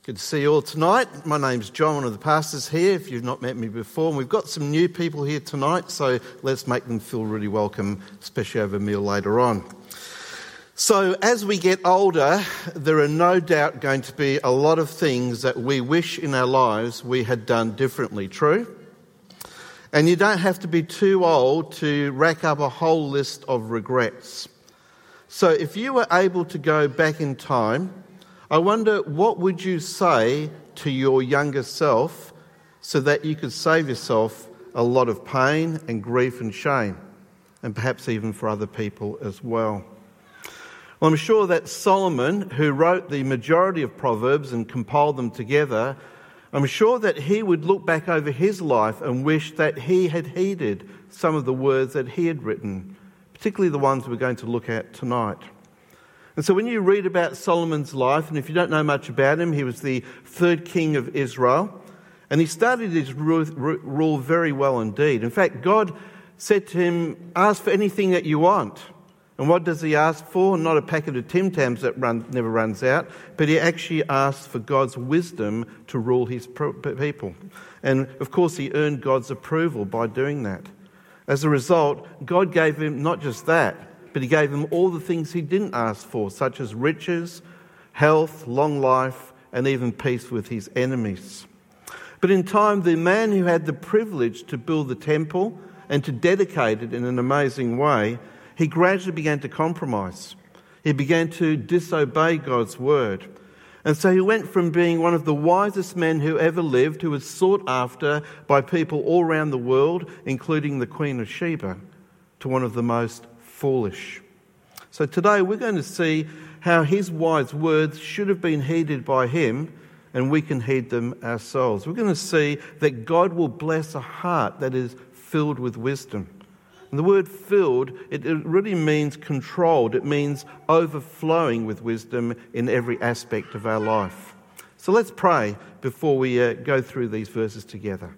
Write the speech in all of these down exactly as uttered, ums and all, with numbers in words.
Good to see you all tonight. My name's John, one of the pastors here, if you've not met me before. And we've got some new people here tonight, so let's make them feel really welcome, especially over a meal later on. So as we get older, there are no doubt going to be a lot of things that we wish in our lives we had done differently, true? And you don't have to be too old to rack up a whole list of regrets. So if you were able to go back in time, I wonder, what would you say to your younger self so that you could save yourself a lot of pain and grief and shame, and perhaps even for other people as well? Well, I'm sure that Solomon, who wrote the majority of Proverbs and compiled them together, I'm sure that he would look back over his life and wish that he had heeded some of the words that he had written, particularly the ones we're going to look at tonight. And so when you read about Solomon's life, and if you don't know much about him, he was the third king of Israel, and he started his rule very well indeed. In fact, God said to him, ask for anything that you want. And what does he ask for? Not a packet of Tim Tams that run, never runs out, but he actually asked for God's wisdom to rule his people. And of course, he earned God's approval by doing that. As a result, God gave him not just that, but he gave him all the things he didn't ask for, such as riches, health, long life, and even peace with his enemies. But in time, the man who had the privilege to build the temple and to dedicate it in an amazing way, he gradually began to compromise. He began to disobey God's word. And so he went from being one of the wisest men who ever lived, who was sought after by people all around the world, including the Queen of Sheba, to one of the most foolish. So today we're going to see how his wise words should have been heeded by him, and we can heed them ourselves. We're going to see that God will bless a heart that is filled with wisdom. And the word filled, it really means controlled. It means overflowing with wisdom in every aspect of our life. So let's pray before we uh, go through these verses together.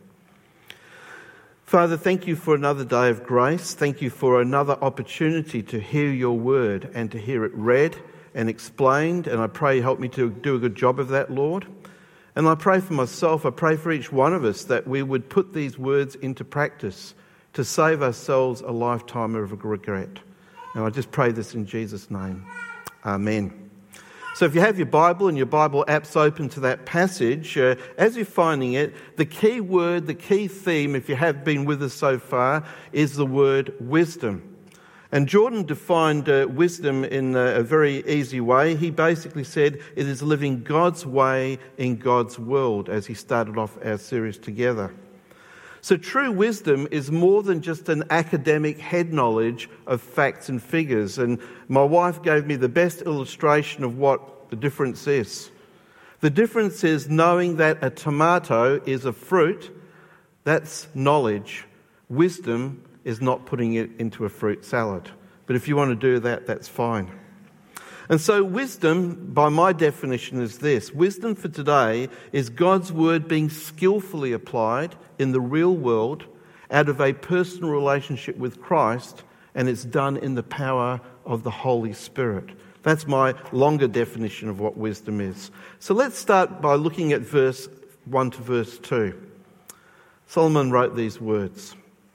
Father, thank you for another day of grace. Thank you for another opportunity to hear your word and to hear it read and explained. And I pray you help me to do a good job of that, Lord. And I pray for myself, I pray for each one of us that we would put these words into practice to save ourselves a lifetime of regret. And I just pray this in Jesus' name. Amen. So if you have your Bible and your Bible app's open to that passage, uh, as you're finding it, the key word, the key theme, if you have been with us so far, is the word wisdom. And Jordan defined uh, wisdom in a, a very easy way. He basically said it is living God's way in God's world, as he started off our series together. So true wisdom is more than just an academic head knowledge of facts and figures. And my wife gave me the best illustration of what the difference is. The difference is knowing that a tomato is a fruit. That's knowledge. Wisdom is not putting it into a fruit salad. But if you want to do that, that's fine. And so wisdom, by my definition, is this. Wisdom for today is God's word being skillfully applied in the real world out of a personal relationship with Christ, and it's done in the power of the Holy Spirit. That's my longer definition of what wisdom is. So let's start by looking at verse one to verse two. Solomon wrote these words.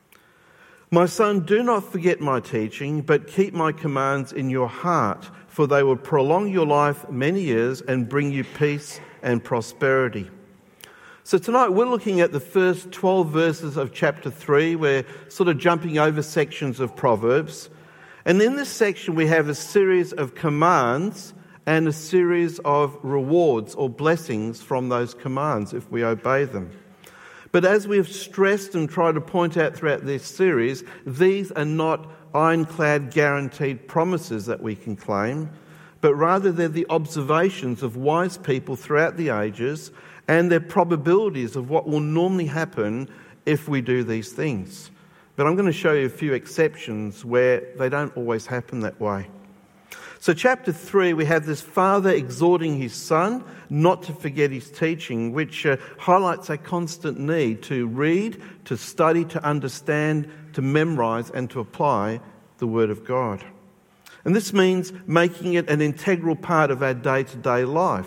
My son, do not forget my teaching, but keep my commands in your heart, for they will prolong your life many years and bring you peace and prosperity. So tonight we're looking at the first twelve verses of chapter three. We're sort of jumping over sections of Proverbs. And in this section we have a series of commands and a series of rewards or blessings from those commands if we obey them. But as we have stressed and tried to point out throughout this series, these are not ironclad guaranteed promises that we can claim, but rather they're the observations of wise people throughout the ages and their probabilities of what will normally happen if we do these things. But I'm going to show you a few exceptions where they don't always happen that way. So chapter three, we have this father exhorting his son not to forget his teaching, which uh, highlights a constant need to read, to study, to understand, to memorize and to apply the Word of God. And this means making it an integral part of our day-to-day life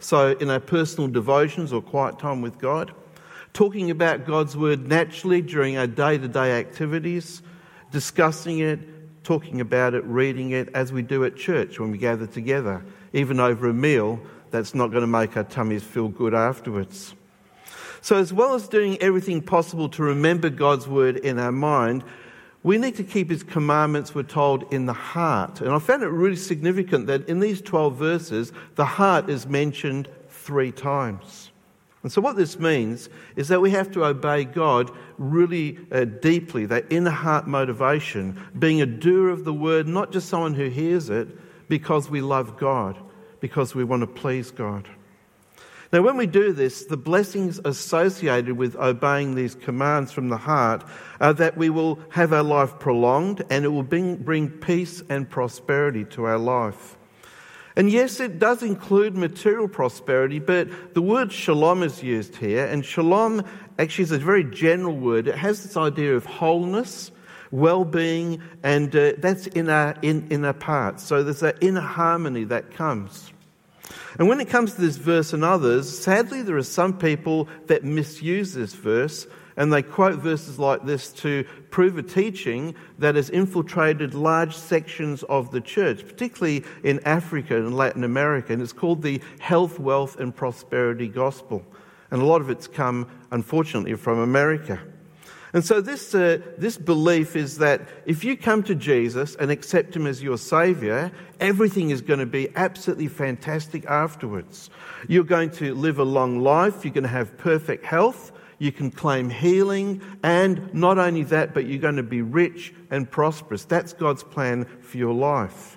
so in our personal devotions or quiet time with God, talking about God's Word naturally during our day-to-day activities, discussing it, talking about it, reading it, as we do at church when we gather together, even over a meal that's not going to make our tummies feel good afterwards. So as well as doing everything possible to remember God's Word in our mind, we need to keep His commandments, we're told, in the heart. And I found it really significant that in these twelve verses, the heart is mentioned three times. And so what this means is that we have to obey God really uh, deeply, that inner heart motivation, being a doer of the Word, not just someone who hears it, because we love God, because we want to please God. Now, when we do this, the blessings associated with obeying these commands from the heart are that we will have our life prolonged and it will bring, bring peace and prosperity to our life. And yes, it does include material prosperity, but the word shalom is used here, and shalom actually is a very general word. It has this idea of wholeness, well-being, and uh, that's in our, in, in our parts. So there's that inner harmony that comes. And when it comes to this verse and others, sadly there are some people that misuse this verse, and they quote verses like this to prove a teaching that has infiltrated large sections of the church, particularly in Africa and Latin America. And it's called the health, wealth and prosperity gospel. And a lot of it's come, unfortunately, from America. And so this uh, this belief is that if you come to Jesus and accept Him as your Saviour, everything is going to be absolutely fantastic afterwards. You're going to live a long life, you're going to have perfect health, you can claim healing, and not only that, but you're going to be rich and prosperous. That's God's plan for your life.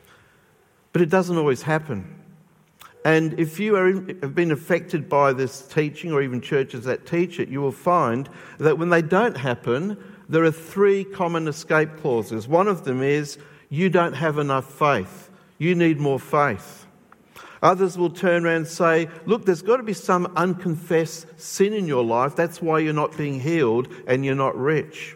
But it doesn't always happen. And if you are, have been affected by this teaching, or even churches that teach it, you will find that when they don't happen, there are three common escape clauses. One of them is, you don't have enough faith. You need more faith. Others will turn around and say, look, there's got to be some unconfessed sin in your life. That's why you're not being healed and you're not rich.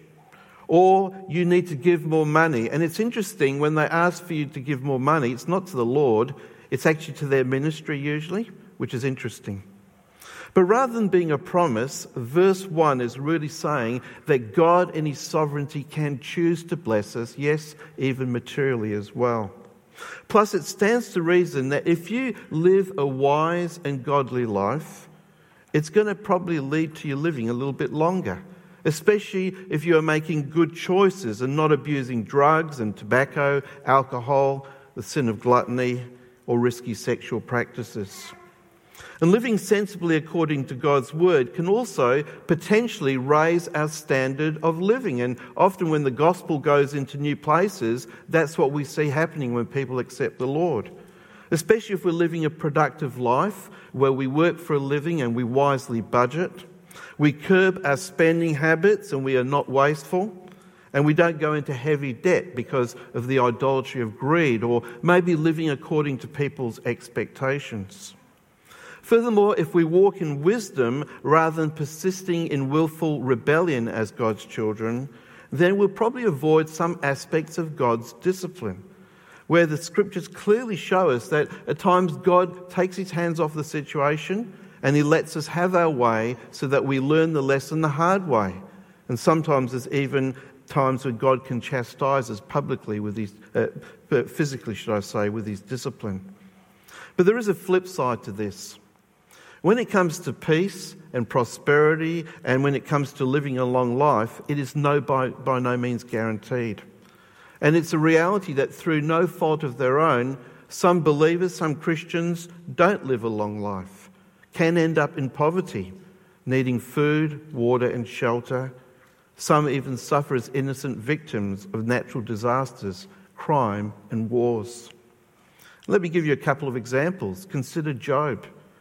Or you need to give more money. And it's interesting, when they ask for you to give more money, it's not to the Lord, it's actually to their ministry usually, which is interesting. But rather than being a promise, verse one is really saying that God in His sovereignty can choose to bless us, yes, even materially as well. Plus, it stands to reason that if you live a wise and godly life, it's going to probably lead to you living a little bit longer, especially if you are making good choices and not abusing drugs and tobacco, alcohol, the sin of gluttony, or risky sexual practices. And living sensibly according to God's word can also potentially raise our standard of living. And often when the gospel goes into new places, that's what we see happening when people accept the Lord. Especially if we're living a productive life where we work for a living and we wisely budget. We curb our spending habits and we are not wasteful. And we don't go into heavy debt because of the idolatry of greed, or maybe living according to people's expectations. Furthermore, if we walk in wisdom rather than persisting in willful rebellion as God's children, then we'll probably avoid some aspects of God's discipline, where the scriptures clearly show us that at times God takes His hands off the situation and He lets us have our way so that we learn the lesson the hard way. And sometimes there's even times when God can chastise us publicly with His, uh, physically should I say, with His discipline. But there is a flip side to this. When it comes to peace and prosperity, and when it comes to living a long life, it is no by, by no means guaranteed. And it's a reality that through no fault of their own, some believers, some Christians don't live a long life, can end up in poverty, needing food, water and shelter. Some even suffer as innocent victims of natural disasters, crime and wars. Let me give you a couple of examples. Consider Job.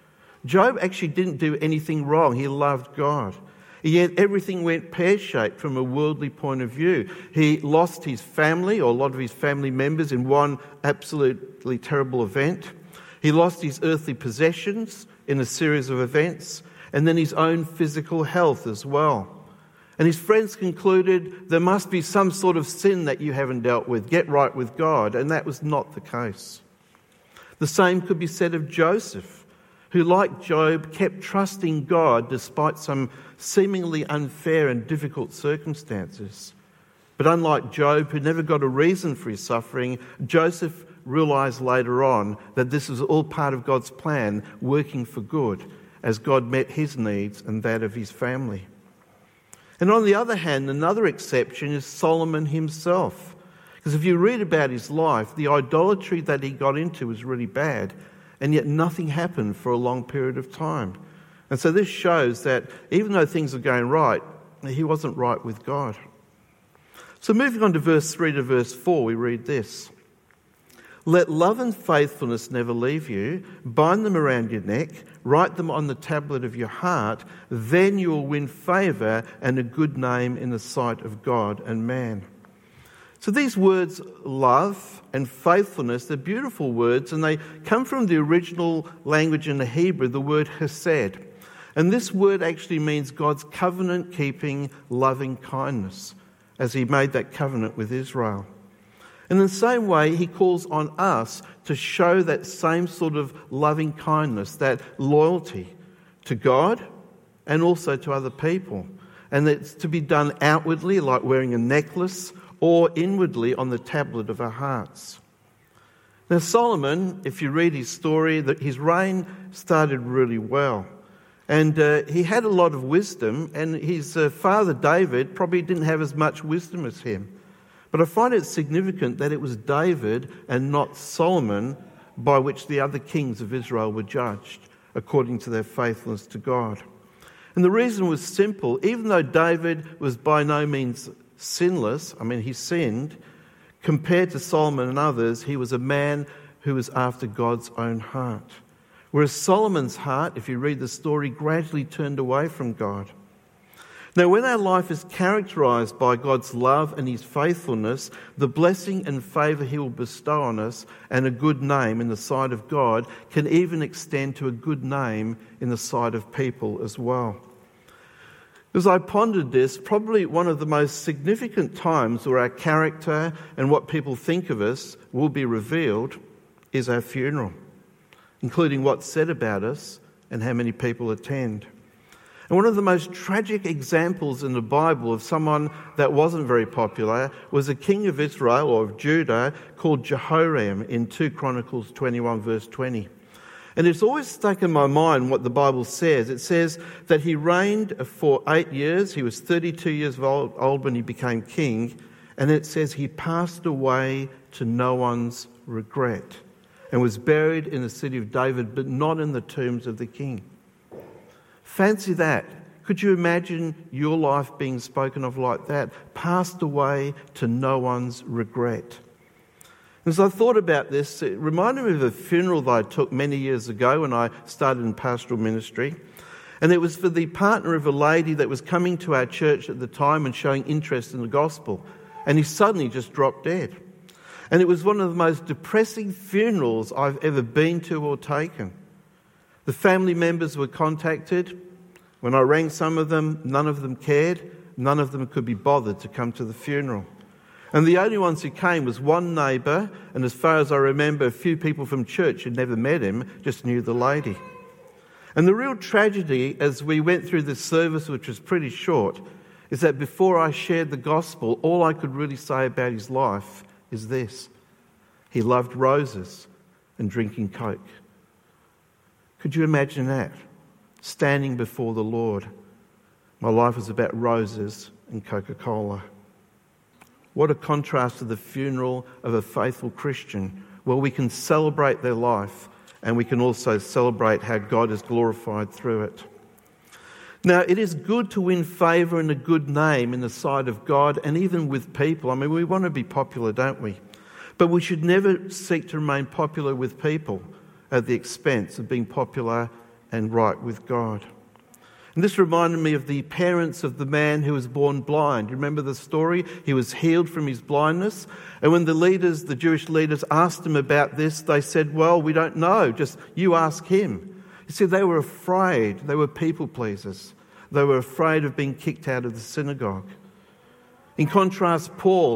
Job actually didn't do anything wrong. He loved God. Yet everything went pear-shaped from a worldly point of view. He lost his family, or a lot of his family members, in one absolutely terrible event. He lost his earthly possessions in a series of events, and then his own physical health as well. And his friends concluded, there must be some sort of sin that you haven't dealt with. Get right with God. And that was not the case. The same could be said of Joseph. who, like Job, kept trusting God despite some seemingly unfair and difficult circumstances. But unlike Job, who never got a reason for his suffering, Joseph realised later on that this was all part of God's plan working for good, as God met his needs and that of his family. And on the other hand, another exception is Solomon himself. Because if you read about his life, the idolatry that he got into was really bad, and yet nothing happened for a long period of time. And so this shows that even though things are going right, he wasn't right with God. So moving on to verse three to verse four, we read this. Let love and faithfulness never leave you. Bind them around your neck. Write them on the tablet of your heart. Then you will win favour and a good name in the sight of God and man. So these words, love and faithfulness, they're beautiful words, and they come from the original language in the Hebrew, the word hesed. And this word actually means God's covenant-keeping, loving kindness, as he made that covenant with Israel. And in the same way, he calls on us to show that same sort of loving kindness, that loyalty to God and also to other people. And it's to be done outwardly, like wearing a necklace, or inwardly on the tablet of our hearts. Now Solomon, if you read his story, that his reign started really well. And uh, he had a lot of wisdom, and his uh, father David probably didn't have as much wisdom as him. But I find it significant that it was David and not Solomon by which the other kings of Israel were judged, according to their faithfulness to God. And the reason was simple. Even though David was by no means sinless, I mean, he sinned, compared to Solomon and others, he was a man who was after God's own heart. Whereas Solomon's heart, if you read the story, gradually turned away from God. Now, when our life is characterised by God's love and his faithfulness, the blessing and favour he will bestow on us and a good name in the sight of God can even extend to a good name in the sight of people as well. As I pondered this, probably one of the most significant times where our character and what people think of us will be revealed is our funeral, including what's said about us and how many people attend. And one of the most tragic examples in the Bible of someone that wasn't very popular was a king of Israel or of Judah called Jehoram in Second Chronicles twenty-one verse twenty. And it's always stuck in my mind what the Bible says. It says that he reigned for eight years. He was thirty-two years old, old when he became king. And it says he passed away to no one's regret and was buried in the city of David, but not in the tombs of the king. Fancy that. Could you imagine your life being spoken of like that? Passed away to no one's regret. As I thought about this, it reminded me of a funeral that I took many years ago when I started in pastoral ministry. And it was for the partner of a lady that was coming to our church at the time and showing interest in the gospel. And he suddenly just dropped dead. And it was one of the most depressing funerals I've ever been to or taken. The family members were contacted. When I rang some of them, none of them cared. None of them could be bothered to come to the funeral. And the only ones who came was one neighbour, and as far as I remember, a few people from church who'd never met him, just knew the lady. And the real tragedy, as we went through this service, which was pretty short, is that before I shared the gospel, all I could really say about his life is this. He loved roses and drinking Coke. Could you imagine that? Standing before the Lord. My life was about roses and Coca-Cola. What a contrast to the funeral of a faithful Christian, where we can celebrate their life and we can also celebrate how God is glorified through it. Now, it is good to win favour and a good name in the sight of God and even with people. I mean, we want to be popular, don't we? But we should never seek to remain popular with people at the expense of being popular and right with God. And this reminded me of the parents of the man who was born blind. You remember the story? He was healed from his blindness. And when the leaders, the Jewish leaders, asked him about this, they said, well, we don't know. Just you ask him. You see, they were afraid. They were people pleasers. They were afraid of being kicked out of the synagogue. In contrast, Paul,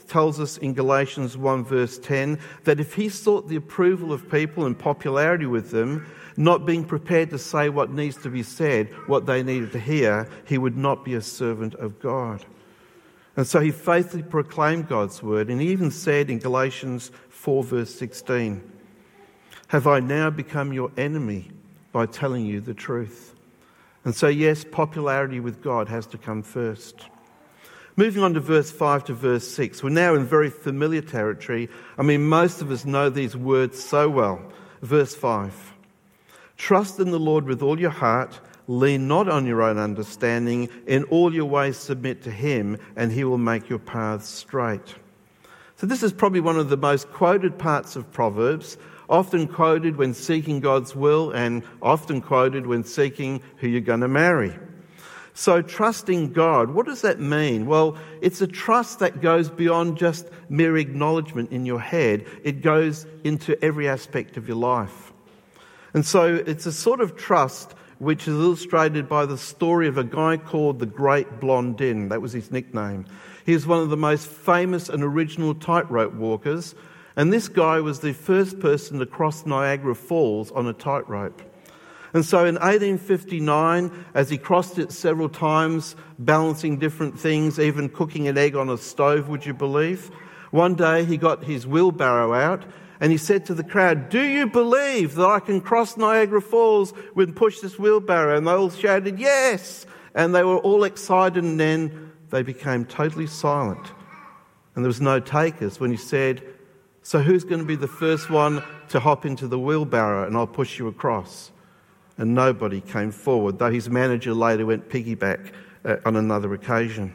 tells us in Galatians one verse ten that if he sought the approval of people and popularity with them, not being prepared to say what needs to be said, what they needed to hear, he would not be a servant of God. And so he faithfully proclaimed God's word, and he even said in Galatians four verse sixteen, "Have I now become your enemy by telling you the truth?" And so yes, popularity with God has to come first. Moving on to verse five to verse six, we're now in very familiar territory. I mean, most of us know these words so well. Verse five, "Trust in the Lord with all your heart, lean not on your own understanding, in all your ways submit to him, and he will make your paths straight." So this is probably one of the most quoted parts of Proverbs, often quoted when seeking God's will and often quoted when seeking who you're going to marry. So trusting God, what does that mean? Well, it's a trust that goes beyond just mere acknowledgement in your head. It goes into every aspect of your life. And so it's a sort of trust which is illustrated by the story of a guy called the Great Blondin. That was his nickname. He was one of the most famous and original tightrope walkers. And this guy was the first person to cross Niagara Falls on a tightrope. And so in eighteen fifty-nine, as he crossed it several times, balancing different things, even cooking an egg on a stove, would you believe? One day he got his wheelbarrow out and he said to the crowd, "Do you believe that I can cross Niagara Falls and push this wheelbarrow?" And they all shouted, "Yes!" And they were all excited, and then they became totally silent. And there was no takers when he said, "So who's going to be the first one to hop into the wheelbarrow and I'll push you across?" And nobody came forward, though his manager later went piggyback uh, on another occasion.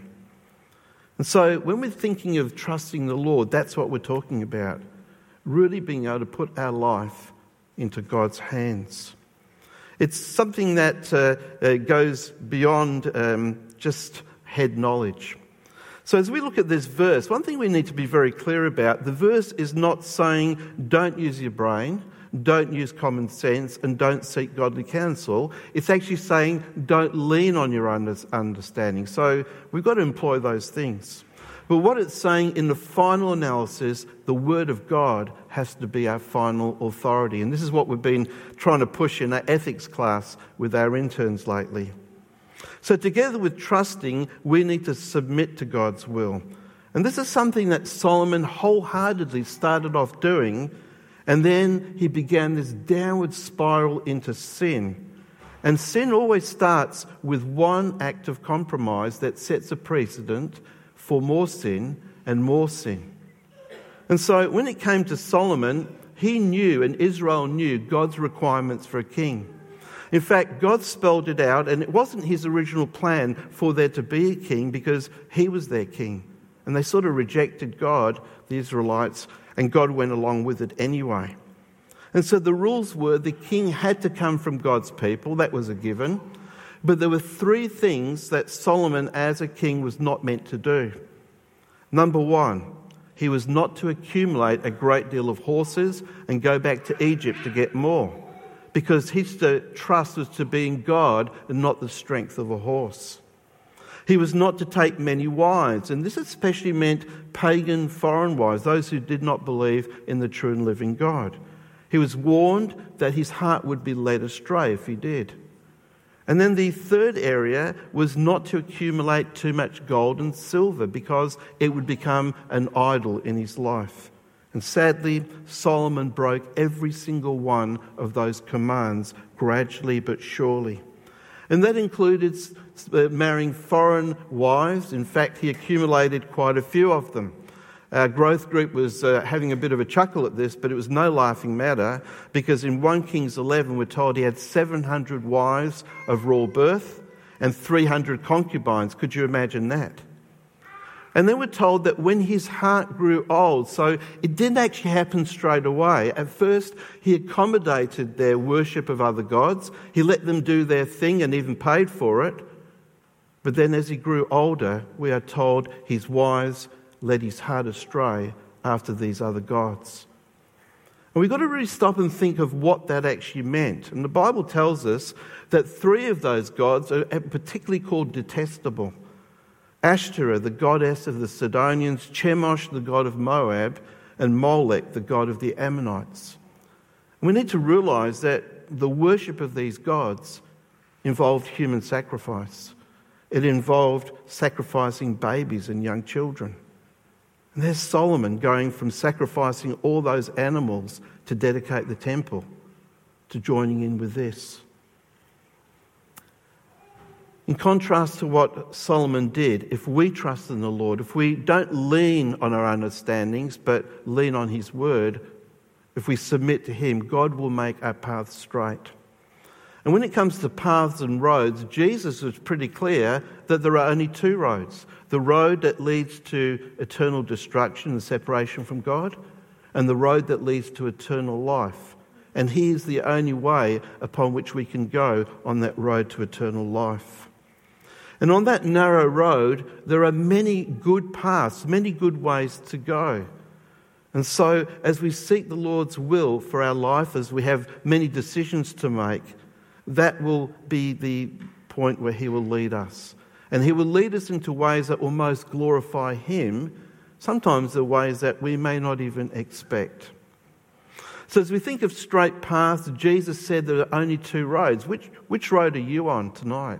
And so when we're thinking of trusting the Lord, that's what we're talking about. Really being able to put our life into God's hands. It's something that uh, uh, goes beyond um, just head knowledge. So as we look at this verse, one thing we need to be very clear about, the verse is not saying don't use your brain, don't use common sense, and don't seek godly counsel. It's actually saying don't lean on your own understanding. So we've got to employ those things. But what it's saying in the final analysis, the Word of God has to be our final authority. And this is what we've been trying to push in our ethics class with our interns lately. So together with trusting, we need to submit to God's will. And this is something that Solomon wholeheartedly started off doing, and then he began this downward spiral into sin. And sin always starts with one act of compromise that sets a precedent for more sin and more sin. And so when it came to Solomon, he knew, and Israel knew, God's requirements for a king. In fact, God spelled it out, and it wasn't his original plan for there to be a king because he was their king. And they sort of rejected God, the Israelites, and God went along with it anyway. And so the rules were the king had to come from God's people. That was a given. But there were three things that Solomon as a king was not meant to do. Number one, he was not to accumulate a great deal of horses and go back to Egypt to get more, because his trust was to be in God and not the strength of a horse. He was not to take many wives, and this especially meant pagan foreign wives, those who did not believe in the true and living God. He was warned that his heart would be led astray if he did. And then the third area was not to accumulate too much gold and silver, because it would become an idol in his life. And sadly, Solomon broke every single one of those commands gradually but surely. And that included marrying foreign wives. In fact, he accumulated quite a few of them. Our growth group was uh, having a bit of a chuckle at this, but it was no laughing matter, because in First Kings eleven we're told he had seven hundred wives of raw birth and three hundred concubines. Could you imagine that? And then we're told that when his heart grew old, so it didn't actually happen straight away. At first, he accommodated their worship of other gods. He let them do their thing and even paid for it. But then as he grew older, we are told his wives led his heart astray after these other gods. And we've got to really stop and think of what that actually meant. And the Bible tells us that three of those gods are particularly called detestable. Ashtoreth, the goddess of the Sidonians, Chemosh, the god of Moab, and Molech, the god of the Ammonites. And we need to realise that the worship of these gods involved human sacrifice. It involved sacrificing babies and young children. And there's Solomon going from sacrificing all those animals to dedicate the temple to joining in with this. In contrast to what Solomon did, if we trust in the Lord, if we don't lean on our understandings but lean on his word, if we submit to him, God will make our paths straight. And when it comes to paths and roads, Jesus was pretty clear that there are only two roads. The road that leads to eternal destruction and separation from God, and the road that leads to eternal life. And he is the only way upon which we can go on that road to eternal life. And on that narrow road, there are many good paths, many good ways to go. And so, as we seek the Lord's will for our life, as we have many decisions to make, that will be the point where he will lead us. And he will lead us into ways that will most glorify him, sometimes the ways that we may not even expect. So as we think of straight paths, Jesus said there are only two roads. Which, which road are you on tonight?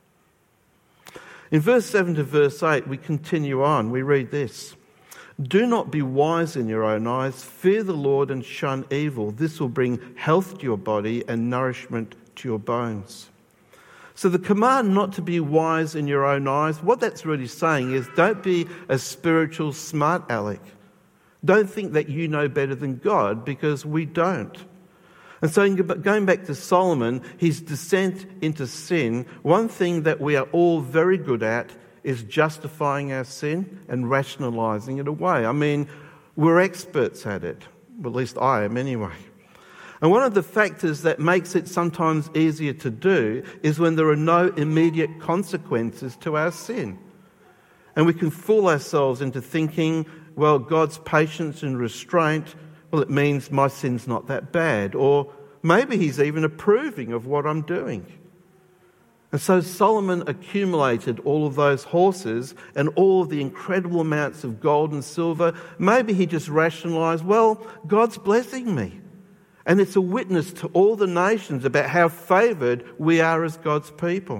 In verse seven to verse eight, we continue on. We read this. Do not be wise in your own eyes. Fear the Lord and shun evil. This will bring health to your body and nourishment to your bones. So the command not to be wise in your own eyes, what that's really saying is don't be a spiritual smart aleck. Don't think that you know better than God, because we don't. And so going back to Solomon, his descent into sin, one thing that we are all very good at is justifying our sin and rationalising it away. I mean, we're experts at it. Well, at least I am anyway. And one of the factors that makes it sometimes easier to do is when there are no immediate consequences to our sin. And we can fool ourselves into thinking, well, God's patience and restraint, well, it means my sin's not that bad. Or maybe he's even approving of what I'm doing. And so Solomon accumulated all of those horses and all of the incredible amounts of gold and silver. Maybe he just rationalised, well, God's blessing me. And it's a witness to all the nations about how favoured we are as God's people.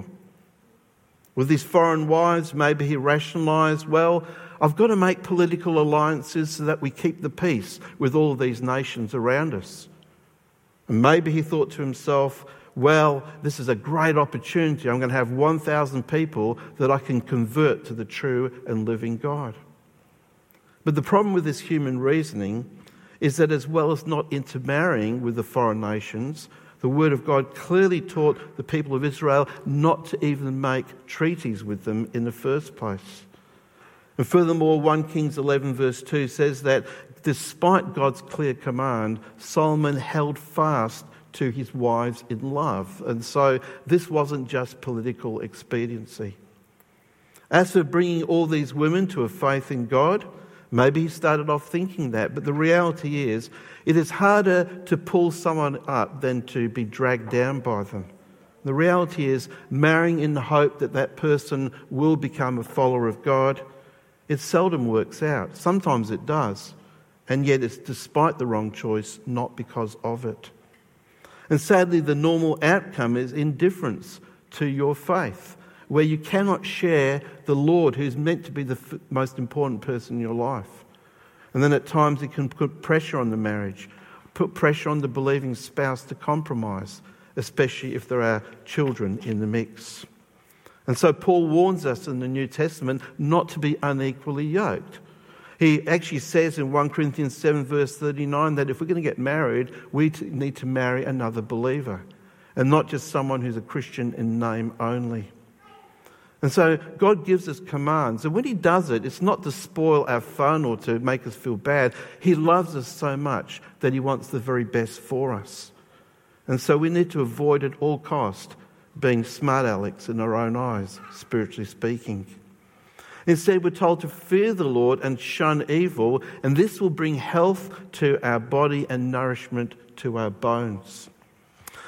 With his foreign wives, maybe he rationalised, well, I've got to make political alliances so that we keep the peace with all of these nations around us. And maybe he thought to himself, well, this is a great opportunity. I'm going to have one thousand people that I can convert to the true and living God. But the problem with this human reasoning is that as well as not intermarrying with the foreign nations, the Word of God clearly taught the people of Israel not to even make treaties with them in the first place. And furthermore, First Kings eleven verse two says that despite God's clear command, Solomon held fast to his wives in love. And so this wasn't just political expediency. As for bringing all these women to a faith in God, maybe he started off thinking that, but the reality is it is harder to pull someone up than to be dragged down by them. The reality is marrying in the hope that that person will become a follower of God, it seldom works out. Sometimes it does, and yet it's despite the wrong choice, not because of it. And sadly, the normal outcome is indifference to your faith, where you cannot share the Lord, who's meant to be the f- most important person in your life. And then at times it can put pressure on the marriage, put pressure on the believing spouse to compromise, especially if there are children in the mix. And so Paul warns us in the New Testament not to be unequally yoked. He actually says in First Corinthians seven verse thirty-nine that if we're going to get married, we need to marry another believer and not just someone who's a Christian in name only. And so God gives us commands. And when he does it, it's not to spoil our fun or to make us feel bad. He loves us so much that he wants the very best for us. And so we need to avoid at all cost being smart alecks in our own eyes, spiritually speaking. Instead, we're told to fear the Lord and shun evil, and this will bring health to our body and nourishment to our bones.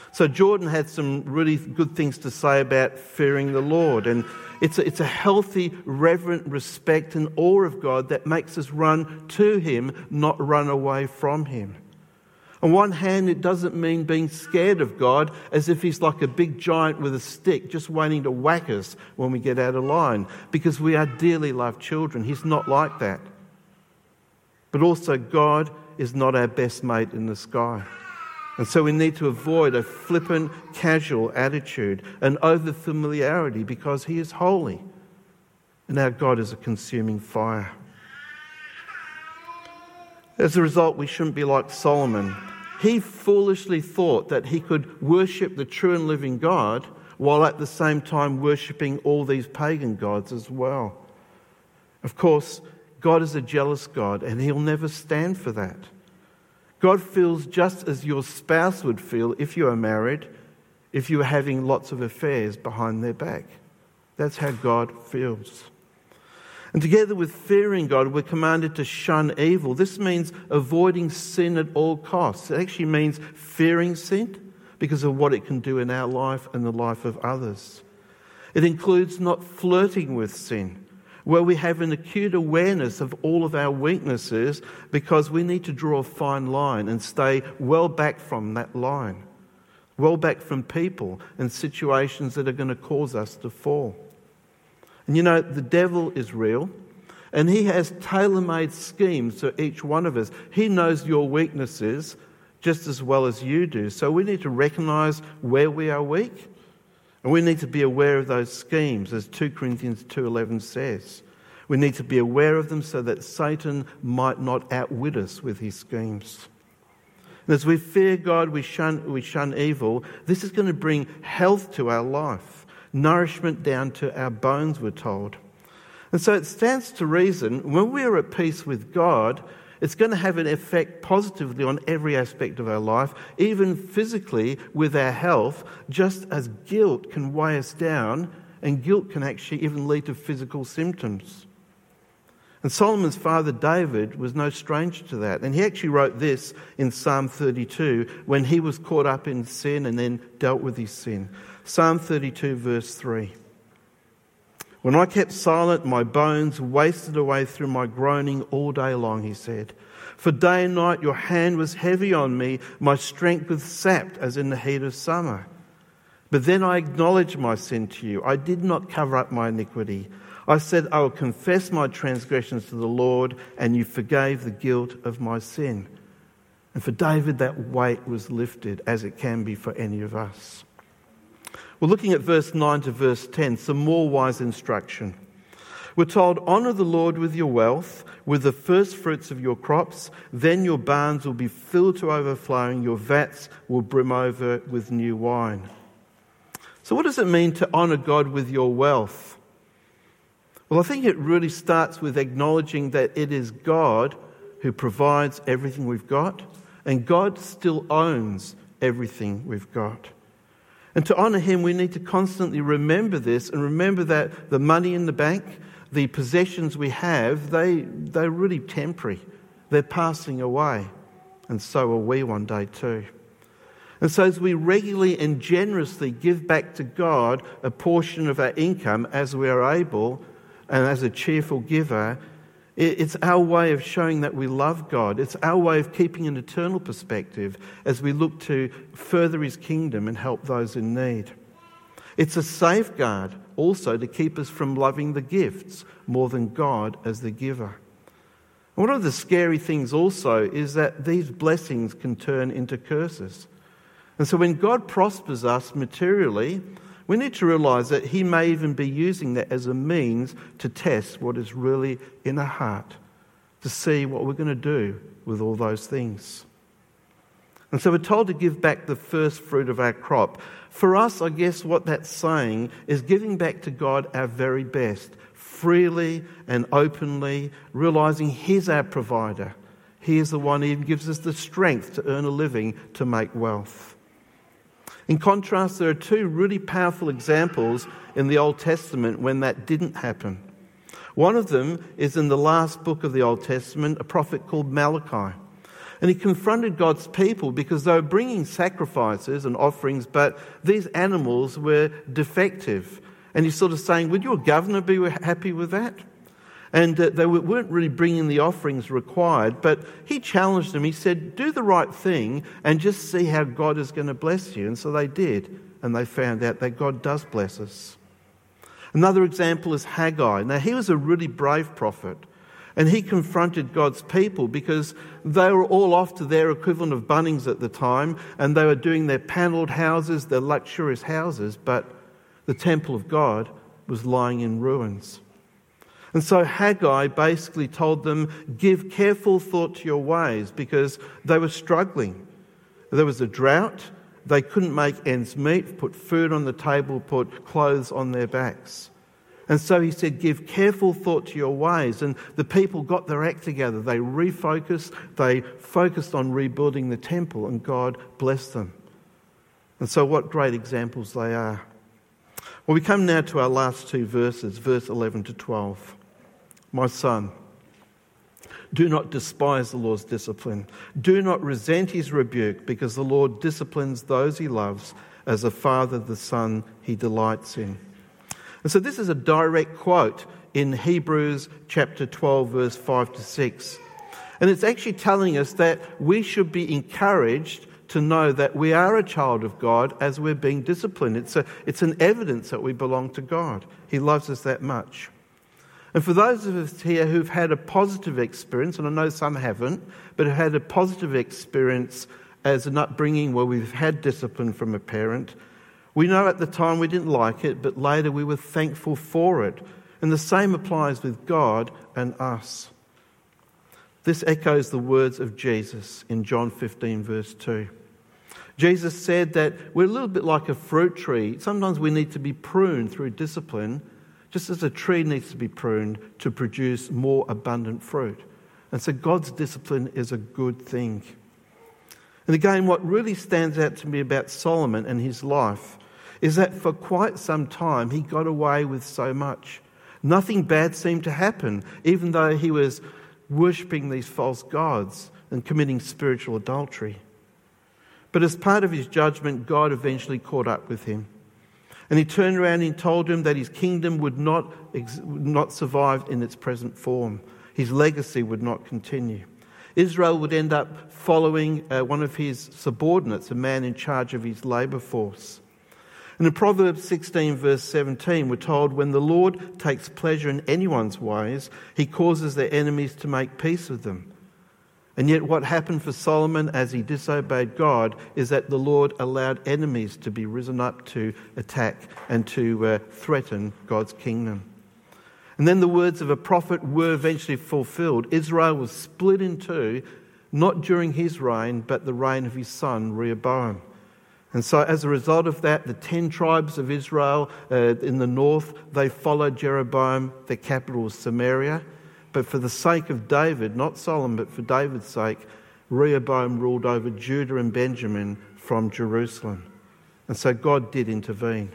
So Jordan had some really good things to say about fearing the Lord. And it's a, it's a healthy, reverent respect and awe of God that makes us run to him, not run away from him. On one hand, it doesn't mean being scared of God as if he's like a big giant with a stick just waiting to whack us when we get out of line, because we are dearly loved children. He's not like that. But also, God is not our best mate in the sky. And so we need to avoid a flippant, casual attitude and over familiarity, because he is holy and our God is a consuming fire. As a result, we shouldn't be like Solomon. He foolishly thought that he could worship the true and living God while at the same time worshipping all these pagan gods as well. Of course, God is a jealous God, and he'll never stand for that. God feels just as your spouse would feel if you are married, if you are having lots of affairs behind their back. That's how God feels. And together with fearing God, we're commanded to shun evil. This means avoiding sin at all costs. It actually means fearing sin because of what it can do in our life and the life of others. It includes not flirting with sin, where we have an acute awareness of all of our weaknesses, because we need to draw a fine line and stay well back from that line, well back from people and situations that are going to cause us to fall. And you know, the devil is real, and he has tailor-made schemes for each one of us. He knows your weaknesses just as well as you do. So we need to recognise where we are weak, and we need to be aware of those schemes, as Second Corinthians two eleven says. We need to be aware of them so that Satan might not outwit us with his schemes. And as we fear God, we shun, we shun evil. This is going to bring health to our life, nourishment down to our bones, we're told. And so it stands to reason, when we are at peace with God, it's going to have an effect positively on every aspect of our life, even physically with our health, just as guilt can weigh us down, and guilt can actually even lead to physical symptoms. And Solomon's father David was no stranger to that. And he actually wrote this in Psalm thirty-two when he was caught up in sin and then dealt with his sin. Psalm thirty-two verse three. When I kept silent, my bones wasted away through my groaning all day long, he said. For day and night your hand was heavy on me, my strength was sapped as in the heat of summer. But then I acknowledged my sin to you. I did not cover up my iniquity. I said, I will confess my transgressions to the Lord, and you forgave the guilt of my sin. And for David, that weight was lifted, as it can be for any of us. We're looking at verse nine to verse ten, some more wise instruction. We're told, honour the Lord with your wealth, with the first fruits of your crops, then your barns will be filled to overflowing, your vats will brim over with new wine. So what does it mean to honour God with your wealth? Well, I think it really starts with acknowledging that it is God who provides everything we've got, and God still owns everything we've got. And to honour him, we need to constantly remember this, and remember that the money in the bank, the possessions we have, they, they're really temporary. They're passing away, and so are we one day too. And so as we regularly and generously give back to God a portion of our income as we are able, and as a cheerful giver, it's our way of showing that we love God. It's our way of keeping an eternal perspective as we look to further his kingdom and help those in need. It's a safeguard also to keep us from loving the gifts more than God as the giver. And one of the scary things also is that these blessings can turn into curses. And so when God prospers us materially, we need to realise that he may even be using that as a means to test what is really in our heart, to see what we're going to do with all those things. And so we're told to give back the first fruit of our crop. For us, I guess what that's saying is giving back to God our very best, freely and openly, realising he's our provider. He is the one who even gives us the strength to earn a living, to make wealth. In contrast, there are two really powerful examples in the Old Testament when that didn't happen. One of them is in the last book of the Old Testament, a prophet called Malachi. And he confronted God's people because they were bringing sacrifices and offerings, but these animals were defective. And he's sort of saying, would your governor be happy with that? And uh, they weren't really bringing the offerings required, but he challenged them. He said, do the right thing and just see how God is going to bless you. And so they did, and they found out that God does bless us. Another example is Haggai. Now, he was a really brave prophet. And he confronted God's people because they were all off to their equivalent of Bunnings at the time, and they were doing their panelled houses, their luxurious houses, but the temple of God was lying in ruins. And so Haggai basically told them, give careful thought to your ways, because they were struggling. There was a drought. They couldn't make ends meet, put food on the table, put clothes on their backs. And so he said, give careful thought to your ways. And the people got their act together. They refocused. They focused on rebuilding the temple, and God blessed them. And so what great examples they are. Well, we come now to our last two verses, verse eleven to twelve. My son, do not despise the Lord's discipline. Do not resent his rebuke, because the Lord disciplines those he loves, as a father the son he delights in. And so this is a direct quote in Hebrews chapter twelve, verse five to six. And it's actually telling us that we should be encouraged to know that we are a child of God as we're being disciplined. It's a, it's an evidence that we belong to God. He loves us that much. And for those of us here who've had a positive experience, and I know some haven't, but have had a positive experience as an upbringing where we've had discipline from a parent, we know at the time we didn't like it, but later we were thankful for it. And the same applies with God and us. This echoes the words of Jesus in John fifteen, verse two. Jesus said that we're a little bit like a fruit tree. Sometimes we need to be pruned through discipline, just as a tree needs to be pruned to produce more abundant fruit. And so God's discipline is a good thing. And again, what really stands out to me about Solomon and his life is that for quite some time he got away with so much. Nothing bad seemed to happen, even though he was worshipping these false gods and committing spiritual adultery. But as part of his judgment, God eventually caught up with him. And he turned around and told him that his kingdom would not, would not survive in its present form. His legacy would not continue. Israel would end up following uh, one of his subordinates, a man in charge of his labour force. And in Proverbs sixteen, verse seventeen, we're told, when the Lord takes pleasure in anyone's ways, he causes their enemies to make peace with them. And yet what happened for Solomon as he disobeyed God is that the Lord allowed enemies to be risen up to attack and to uh, threaten God's kingdom. And then the words of a prophet were eventually fulfilled. Israel was split in two, not during his reign, but the reign of his son, Rehoboam. And so as a result of that, the ten tribes of Israel uh, in the north, they followed Jeroboam. Their capital was Samaria. But for the sake of David, not Solomon, but for David's sake, Rehoboam ruled over Judah and Benjamin from Jerusalem. And so God did intervene.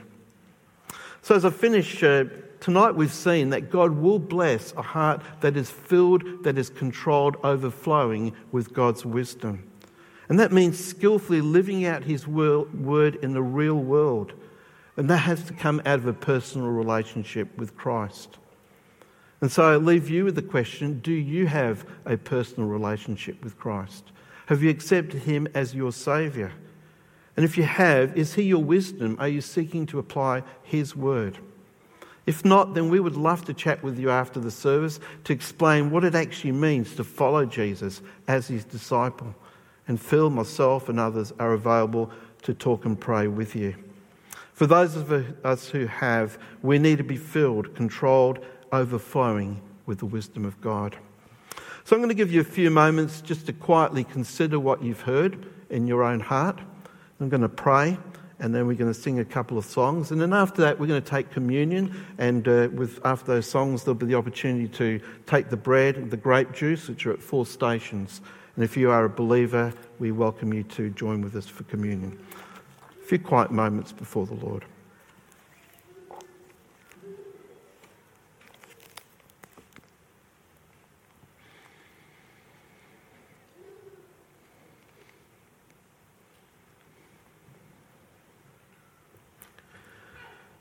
So as I finish, uh, tonight we've seen that God will bless a heart that is filled, that is controlled, overflowing with God's wisdom. And that means skillfully living out his word in the real world. And that has to come out of a personal relationship with Christ. And so I leave you with the question, do you have a personal relationship with Christ? Have you accepted him as your Saviour? And if you have, is he your wisdom? Are you seeking to apply his word? If not, then we would love to chat with you after the service to explain what it actually means to follow Jesus as his disciple. And Phil, myself and others are available to talk and pray with you. For those of us who have, we need to be filled, controlled, overflowing with the wisdom of God. So I'm going to give you a few moments just to quietly consider what you've heard in your own heart. I'm going to pray, and then we're going to sing a couple of songs. And then after that, we're going to take communion. And uh, with after those songs, there'll be the opportunity to take the bread and the grape juice, which are at four stations. And if you are a believer, we welcome you to join with us for communion. A few quiet moments before the Lord.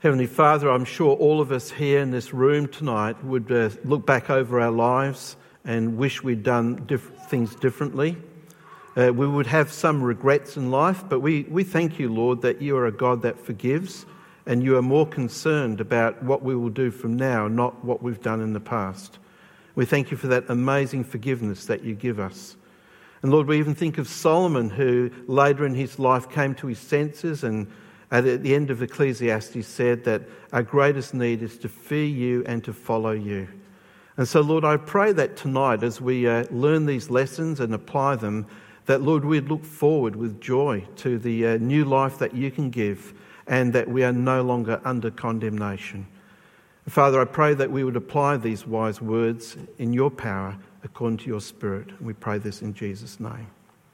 Heavenly Father, I'm sure all of us here in this room tonight would uh, look back over our lives and wish we'd done diff- things differently. Uh, we would have some regrets in life, but we, we thank you, Lord, that you are a God that forgives, and you are more concerned about what we will do from now, not what we've done in the past. We thank you for that amazing forgiveness that you give us. And Lord, we even think of Solomon, who later in his life came to his senses and at the end of Ecclesiastes said that our greatest need is to fear you and to follow you. And so, Lord, I pray that tonight as we uh, learn these lessons and apply them, that, Lord, we'd look forward with joy to the uh, new life that you can give and that we are no longer under condemnation. Father, I pray that we would apply these wise words in your power according to your Spirit. We pray this in Jesus' name.